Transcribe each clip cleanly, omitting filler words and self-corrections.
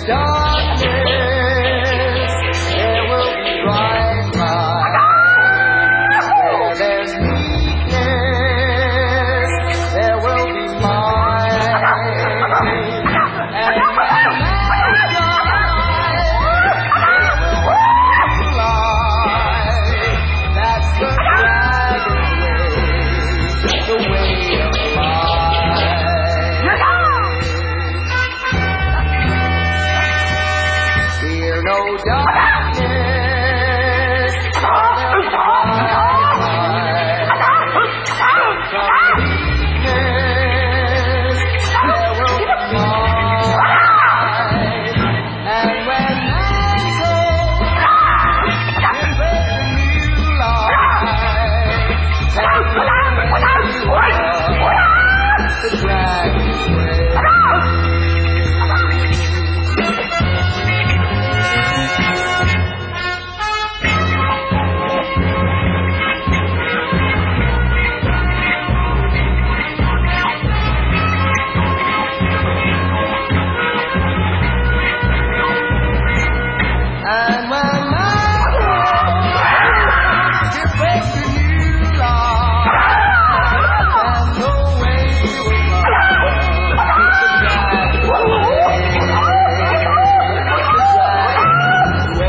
darkness, there will be bright light. Where there's weakness, there will be might. And when man's gone, there will be light. That's the dragon way, the way of life. Fear no darkness, for there'll be bright light. From weakness, there will be might. And when man's hope embraces a new life, take the way of the dragon's way. And when man's hope embraces a new life, and no way will come, the dragon's way, the dragon's way.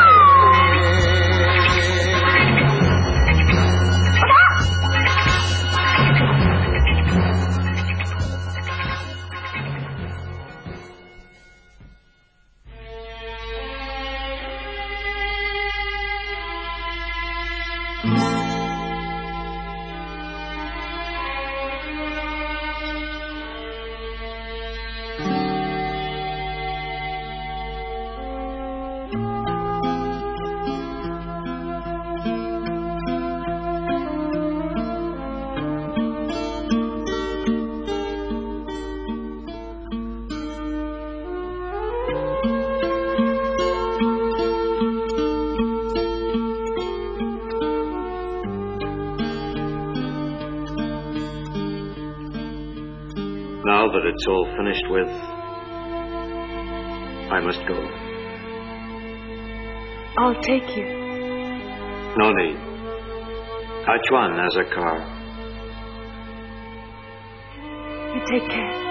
Now that it's all finished with, I must go. I'll take you. No need. Hachuan has a car. You take care.